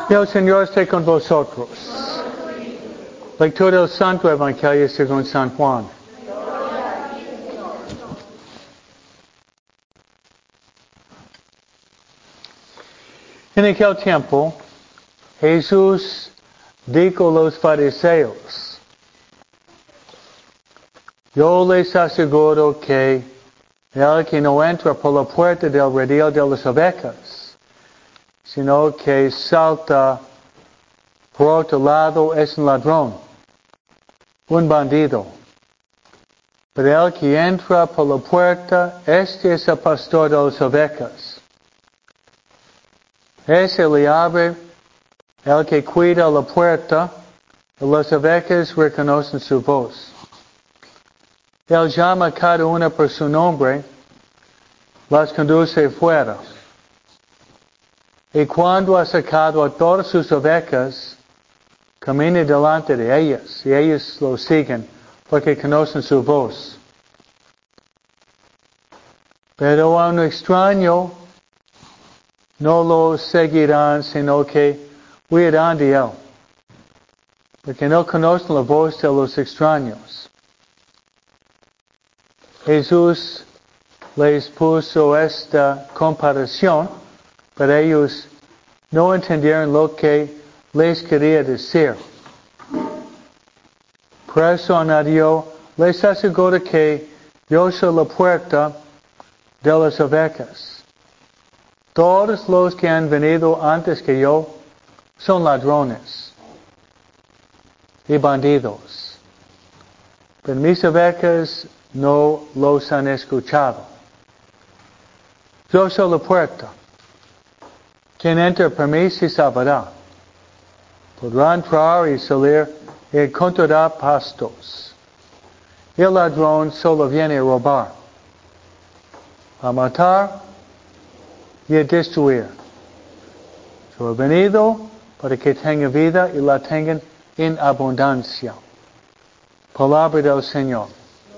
El Señor esté con vosotros. Lectura del Santo Evangelio según San Juan. En aquel tiempo, Jesús dijo a los fariseos: yo les aseguro que el que no entra por la puerta del redil de las ovejas, sino que salta por otro lado, es un ladrón, un bandido. Pero el que entra por la puerta, este es el pastor de las ovejas. Ese le abre el que cuida la puerta, y las ovejas reconocen su voz. Él llama a cada una por su nombre, las conduce fuera. Y cuando ha sacado a todas sus ovejas, camina delante de ellas, y ellas lo siguen, porque conocen su voz. Pero a un extraño no lo seguirán, sino que huirán de él, porque no conocen la voz de los extraños. Jesús les puso esta comparación, pero ellos no entendieron lo que les quería decir. Por eso añadió: les aseguro que yo soy la puerta de las ovejas. Todos los que han venido antes que yo son ladrones y bandidos, pero mis ovejas no los han escuchado. Yo soy la puerta. Quien entra por mí se salvará. Podrá entrar y salir y encontrará pastos. El ladrón solo viene a robar, a matar y a destruir. Yo he venido para que tengan vida y la tengan en abundancia. Palabra del Señor.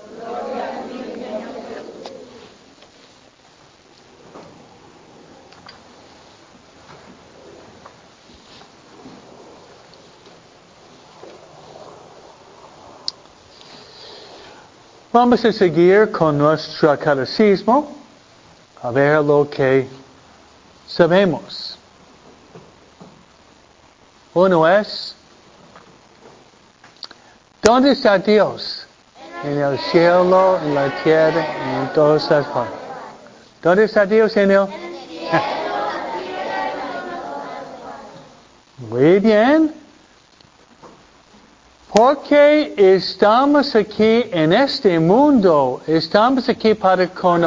Vamos a seguir con nuestro catecismo, a ver lo que sabemos. Uno es: ¿dónde está Dios? En el cielo, en la tierra, en todas las partes. ¿Dónde está Dios en él? Muy bien. Porque estamos aquí en este mundo, estamos aquí para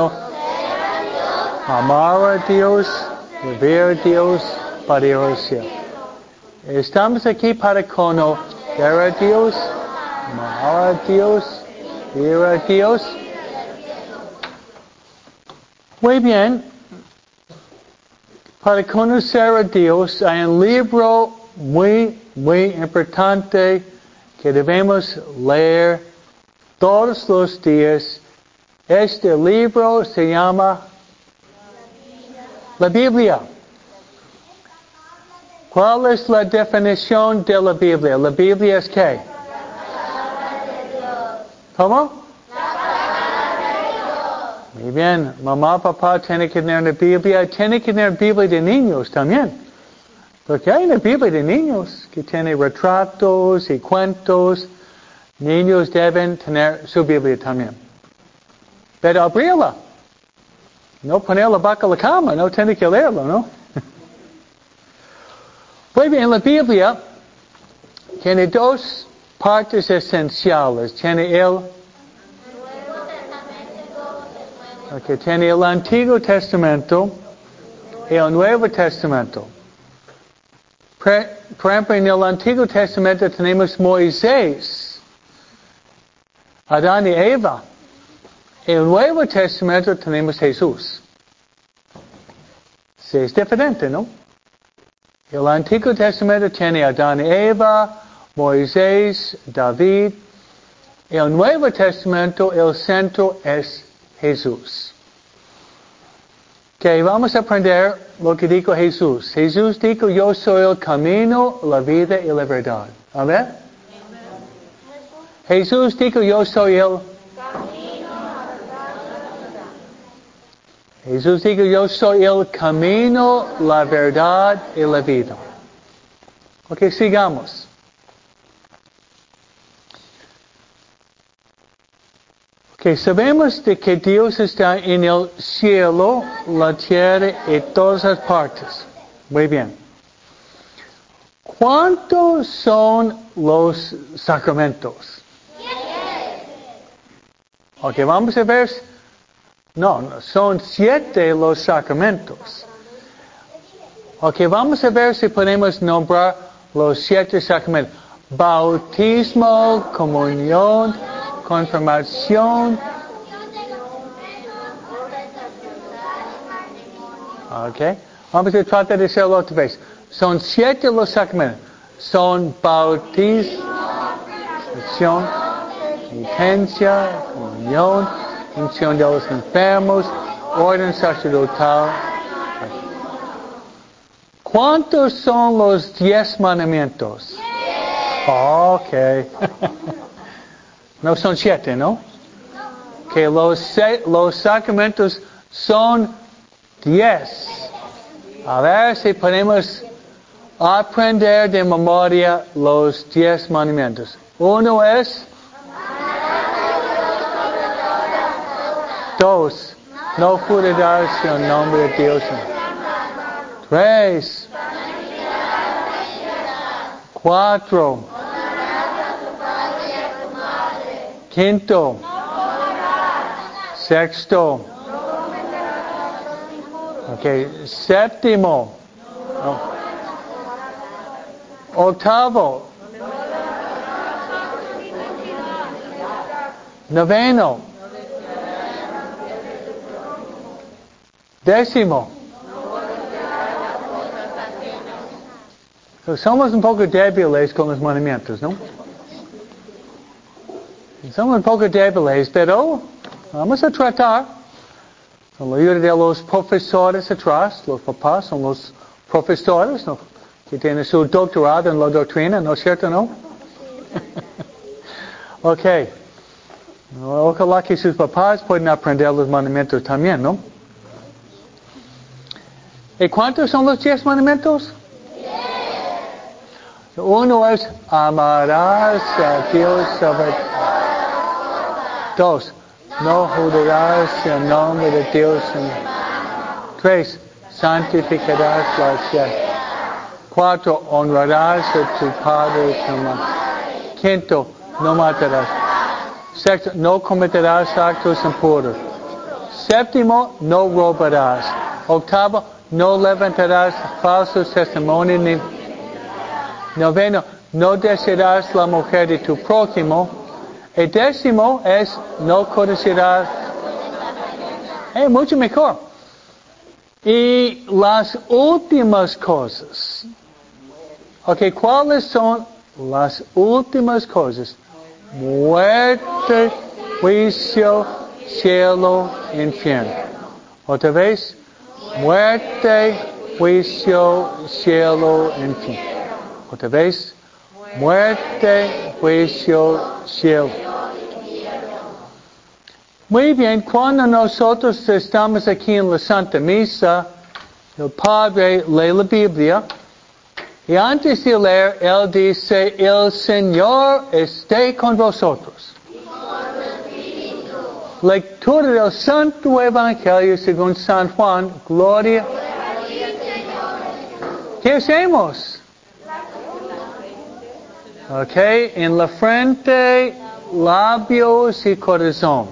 amar a Dios, vivir a Dios, para ir al cielo. Estamos aquí para conocer a Dios, amar a Dios, vivir a Dios. Muy bien. Para conocer a Dios hay un libro muy importante que debemos leer todos los días. Este libro se llama la Biblia. ¿Cuál es la definición de la Biblia? ¿La Biblia es qué? ¿Cómo? Muy bien. Mamá, papá tienen que tener una Biblia. Tienen que tener Biblia de niños también. Porque hay una Biblia de niños que tiene retratos y cuentos. Niños deben tener su Biblia también. Pero abrirla. No ponerla bajo la cama, no tiene que leerlo, ¿no? Muy bien, la Biblia tiene dos partes esenciales. Tiene tiene el Antiguo Testamento y el Nuevo Testamento. Por ejemplo, en el Antiguo Testamento tenemos Moisés, Adán y Eva. En el Nuevo Testamento tenemos Jesús. Sí, es diferente, ¿no? El Antiguo Testamento tiene Adán y Eva, Moisés, David. El Nuevo Testamento, el centro es Jesús. Que vamos a aprender lo que dijo Jesús. Jesús dijo, yo soy el camino, la vida y la verdad. A ver. Jesús dijo, yo soy el camino, la verdad y la vida. Jesús dijo, yo soy el camino, la verdad y la vida. Ok, sigamos. Ok, sabemos de que Dios está en el cielo, la tierra y todas las partes. Muy bien. ¿Cuántos son los sacramentos? Ok, vamos a ver. No, son 7 los sacramentos. Ok, vamos a ver si podemos nombrar los 7 sacramentos. Bautismo, comunión, confirmación. Ok, vamos a tratar de hacerlo otra vez. Son 7 los sacramentos. Son bautismo, penitencia, comunión, unción de los enfermos, orden sacerdotal. ¿Cuántos son los 10 mandamientos? Ok. No son 7, ¿no? Que los sacramentos son 10. A ver si podemos aprender de memoria los 10 mandamientos. Uno es. 2. No jurarás en el nombre de Dios. 3. 4. 5. 6. Okay. 7. 8. 9. 10. Somos un poco débiles con los mandamientos, ¿no? Somos un poco débiles, pero vamos a tratar. Con la ayuda de los profesores atrás, los papás son los profesores, ¿no? Que tienen su doctorado en la doctrina, ¿no es cierto, no? Ok. Ojalá que sus papás puedan aprender los mandamientos también, ¿no? ¿Y cuántos son los 10 mandamientos? 10. Uno es amarás a Dios sobre 2. No jurarás en el nombre de Dios. 3. Santificarás la fiesta. 4. Honrarás a tu padre y tu madre. 5. No matarás. 6. No cometerás actos impuros. 7. No robarás. 8. No levantarás falsos testimonios. 9. No desearás la mujer de tu prójimo. El 10. es no codiciarás. Mucho mejor. Y las últimas cosas. Ok, ¿cuáles son las últimas cosas? Muerte, juicio, cielo, infierno. Otra vez. Muerte, juicio, cielo, infierno. Otra vez. Muerte, juicio, cielo. Muy bien, cuando nosotros estamos aquí en la Santa Misa, el Padre lee la Biblia y antes de leer, Él dice, el Señor esté con vosotros. Lectura del Santo Evangelio según San Juan, gloria. ¿Qué hacemos? Ok, en la frente, labios y corazón.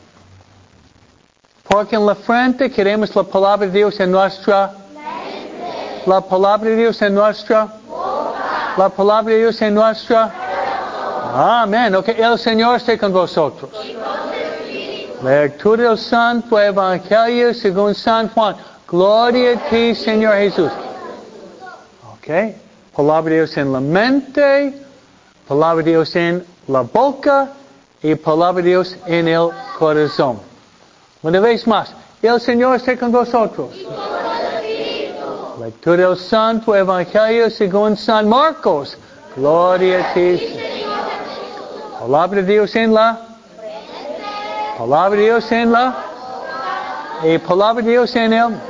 Porque en la frente queremos la palabra de Dios en nuestra mente. La palabra de Dios en nuestra boca. La palabra de Dios en nuestra corazón. Amén. Ok, el Señor esté con vosotros. Lectura del Santo Evangelio según San Juan. Gloria a ti, Señor Jesús. Ok, palabra de Dios en la mente. Palabra de Dios en la boca y palabra de Dios en el corazón. Una vez más, El Señor esté con vosotros. Lectura del Santo Evangelio según San Marcos. Gloria a ti. Palabra de Dios en la. Palabra de Dios en la. Y palabra de Dios en él.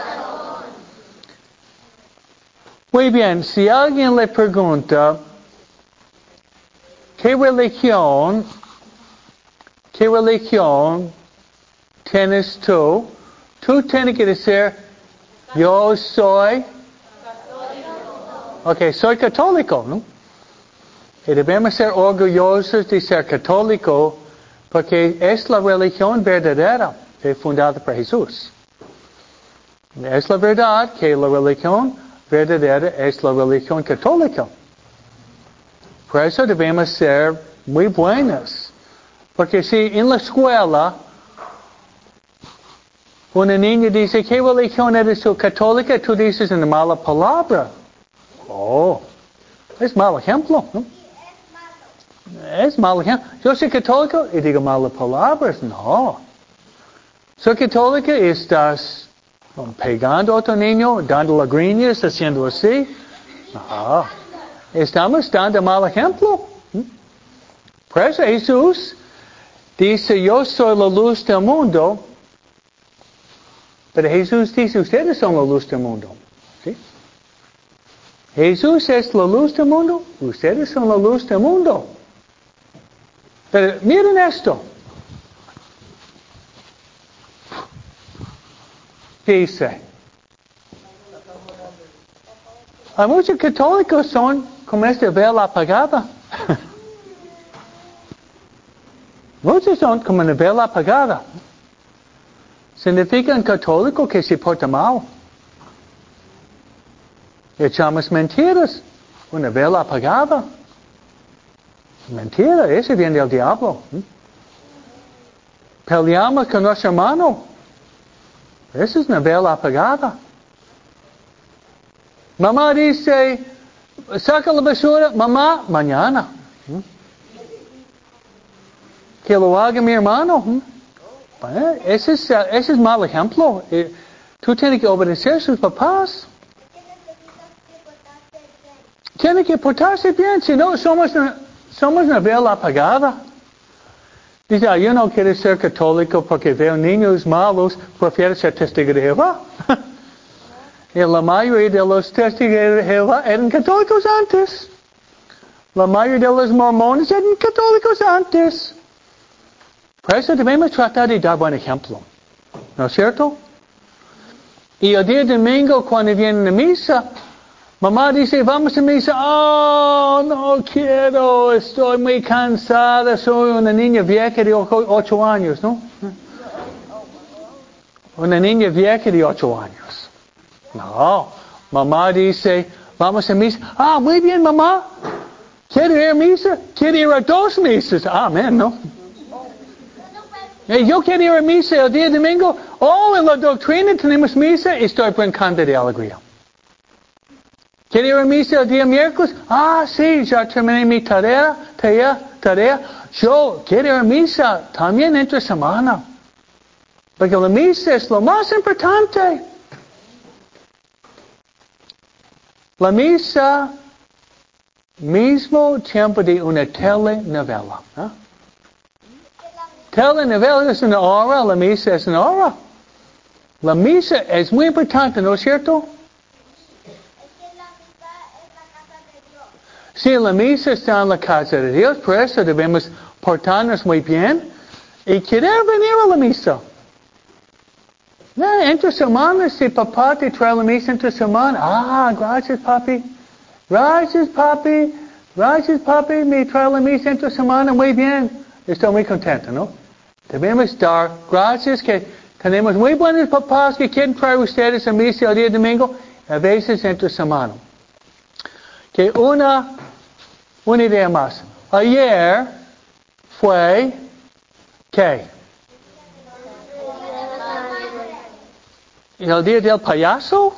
Muy bien, si alguien le pregunta, ¿qué religión tienes tú? Tú tienes que decir, yo soy. Ok, soy católico, ¿no? Y debemos ser orgullosos de ser católico porque es la religión verdadera fundada por Jesús. Es la verdad que la religión verdadera es la religión católica. Por eso debemos ser muy buenos. Porque si en la escuela una niña dice, ¿qué religión eres tú? Católica, tú dices una mala palabra. Oh, es mal ejemplo, ¿no? Es mal ejemplo. Yo soy católico y digo malas palabras. No. Soy católica y estás pegando a otro niño, dando lagrimas, haciendo así. No. Estamos dando mal ejemplo. Por eso Jesús dice, yo soy la luz del mundo. Pero Jesús dice, ustedes son la luz del mundo. ¿Sí? Jesús es la luz del mundo, ustedes son la luz del mundo. Pero miren esto. Dice, hay muchos católicos son como esta vela apagada. Muchos son como una vela apagada. Significa un católico que se porta mal. Echamos mentiras. Una vela apagada. Mentira, ese viene del diablo. Peleamos con nuestro hermano. Esa es una vela apagada. Mamá dice, saca la basura, mamá, mañana. Que lo haga mi hermano. Ese es mal ejemplo. Tú tienes que obedecer a sus papás. Tiene que portarse bien, si no somos una vela apagada. Dice, yo no quiero ser católico porque veo niños malos, prefiero ser testigo de Jehová. Y la mayoría de los testigos de Jehová eran católicos antes. La mayoría de los mormones eran católicos antes. Por eso debemos tratar de dar buen ejemplo. ¿No es cierto? Y el día domingo cuando vienen a misa, mamá dice, vamos a misa. Oh, no quiero, estoy muy cansada, soy una niña vieja de 8 años, ¿no? Una niña vieja de 8 años. No, mamá dice, vamos a misa. Ah, muy bien, mamá. ¿Quiere ir a misa? ¿Quiere ir a 2 misas? Amén, ¿no? Yo quiero ir a misa el día domingo. Oh, en la doctrina tenemos misa. Estoy brincando de alegría. ¿Quiero ir a misa el día miércoles? Ah, sí, ya terminé mi tarea. Yo quiero ir a misa también entre semana. Porque la misa es lo más importante. La misa, mismo tiempo de una telenovela. ¿Eh? Telenovela es una hora, la misa es una hora. La misa es muy importante, ¿no es cierto? Sí, la misa está en la casa de Dios, por eso debemos portarnos muy bien y querer venir a la misa. Entre semanas, si papá te trae la misa entre semana, gracias papi, me trae la misa entre semana, muy bien, estoy muy contento, ¿no? Debemos dar gracias que tenemos muy buenos papás que quieren traer ustedes a misa el día domingo, a veces entre semana. Que una idea más. Ayer fue, ¿qué? ¿El día del payaso?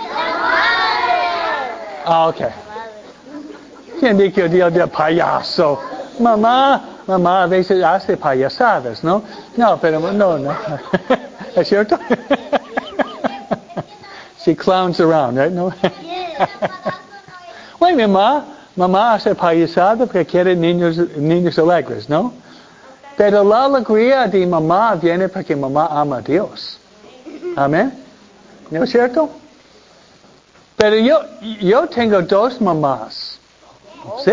Ok. ¿Quién dijo el día del payaso? Mamá a veces hace payasadas, ¿no? No, pero no. ¿Es cierto? She clowns around, right? No? Bueno, mamá hace payasada porque quiere niños alegres, ¿no? Pero la alegría de mamá viene porque mamá ama a Dios. Amén. ¿No es cierto? Pero yo tengo dos mamás. ¿Sí?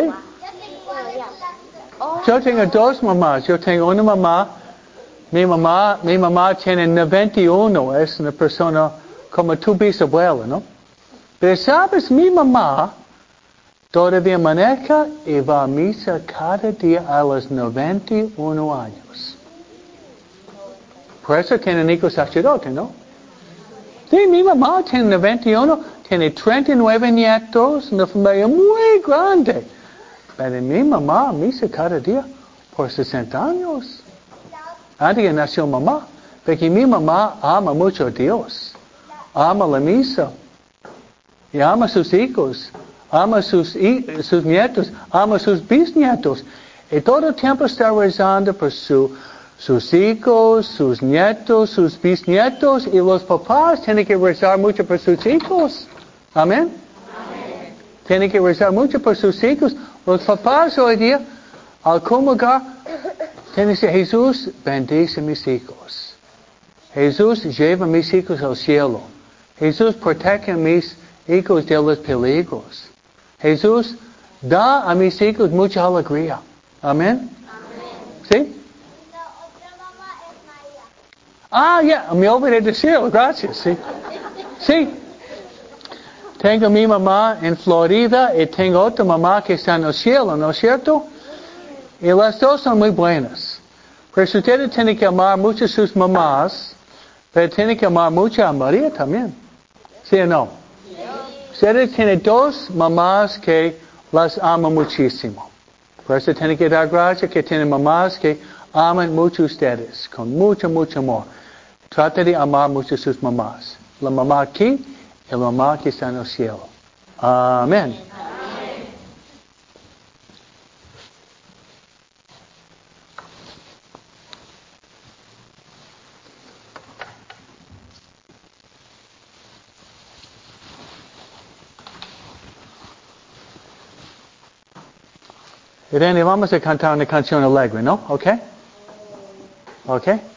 Yo tengo dos mamás. Yo tengo una mamá. Mi mamá tiene 91. Es una persona como tu bisabuela, ¿no? Pero sabes, mi mamá todavía maneja y va a misa cada día a los 91 años. Por eso tiene hijo sacerdote, ¿no? Sí, mi mamá tiene 91, tiene 39 nietos, una familia muy grande. Pero mi mamá misa cada día por 60 años. Antes que nació mamá. Porque mi mamá ama mucho a Dios. Ama la misa. Y ama a sus hijos. Ama a sus nietos. Ama a sus bisnietos. Y todo el tiempo está rezando por sus hijos, sus nietos, sus bisnietos. Y los papás tienen que rezar mucho por sus hijos. Amén. Tienen que rezar mucho por sus hijos. Los papás hoy día, al comulgar, tienen que decir, Jesús, bendice a mis hijos. Jesús, lleva a mis hijos al cielo. Jesús, protege a mis hijos de los peligros. Jesús, da a mis hijos mucha alegría. Amén. ¿Sí? La otra mamá es María. Ya, me olvidé decirlo, gracias. Sí. Sí. Tengo mi mamá en Florida y tengo otra mamá que está en el cielo, ¿no es cierto? Y las dos son muy buenas. Pero si ustedes tienen que amar mucho a sus mamás, pero tienen que amar mucho a María también. ¿Sí o no? Ustedes tienen dos mamás que las aman muchísimo. Por eso tienen que dar gracias que tienen mamás que aman mucho a ustedes, con mucho, mucho amor. Trata de amar mucho a sus mamás. La mamá aquí y la mamá que está en el cielo. Amén. Irene, vamos a cantar una canción alegre, ¿no? ¿Ok? ¿Ok?